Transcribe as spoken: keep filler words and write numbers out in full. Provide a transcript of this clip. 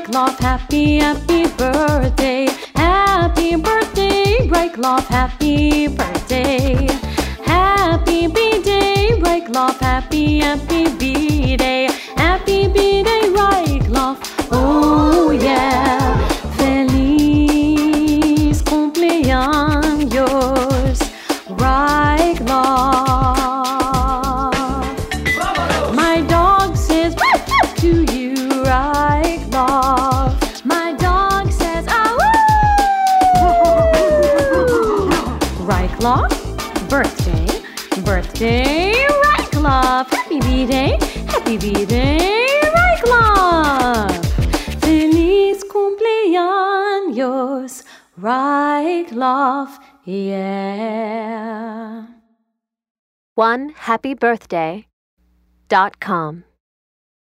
Rycloff, happy, happy birthday. Happy birthday, Rycloff, happy birthday. Happy B-Day, Rycloff, happy, happy B-Day. Happy B-Day, Rycloff, oh yeah. Feliz cumpleaños, Rycloff. My dog says woof woof to you, Rycloff. My dog says ah woo. Rycloff, birthday, birthday, Rycloff. Happy B-Day, happy B-Day, Rycloff. Feliz cumpleaños, Rycloff, yeah. one happy birthday dot com